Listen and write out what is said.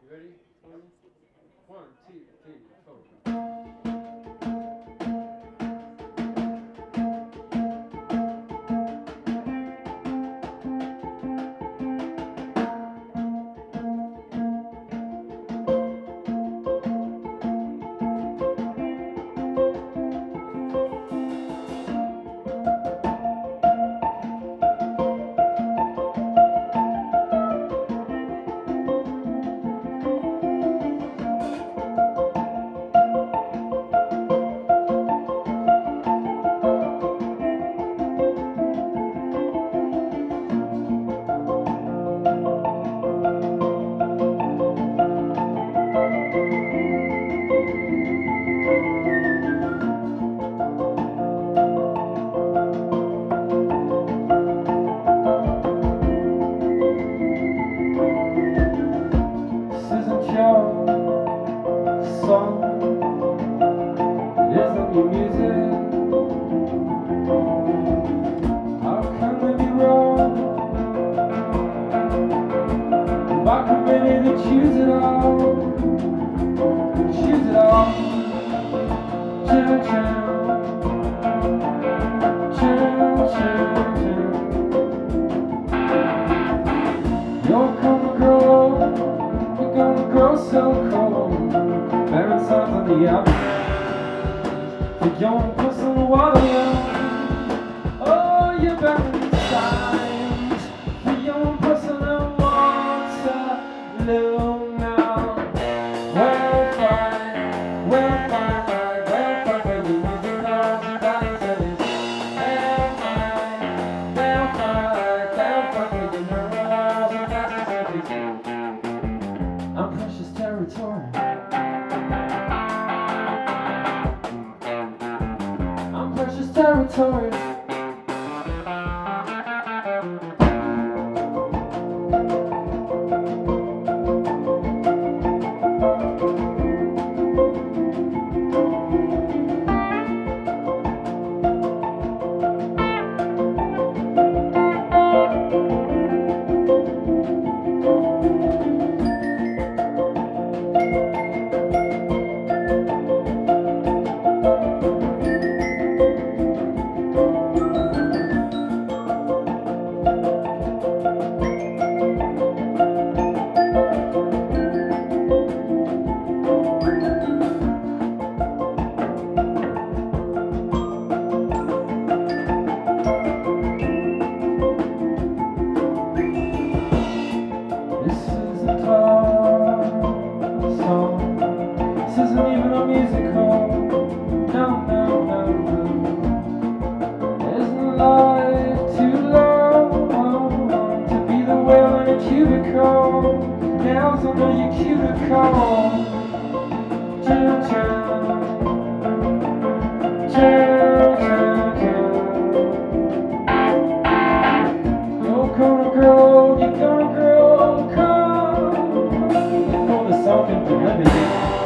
Ready? One, two, three, four. Song isn't your music. How can they be wrong? Why can they choose it all? Choose it all. Choo choo. Choo choo choo. You're gonna grow. You're gonna grow so cold. Parents signs on the outside. For your personal water. Oh, you better signs for your personal water. Look now. Well, fine. Well, fine. Well, fine. When you use the cars, you gotta tell it. Well, fine. Well, fine. Well, fine. When you know the laws, you gotta tell it. I'm precious territory. Precious territory. This isn't even a musical. No, no, no, no. Isn't life too long to be the whale in a cubicle? Nails under your cuticle. Choo choo. Choo choo choo. You're gonna grow, you're gonna grow, come. You know the song into everything.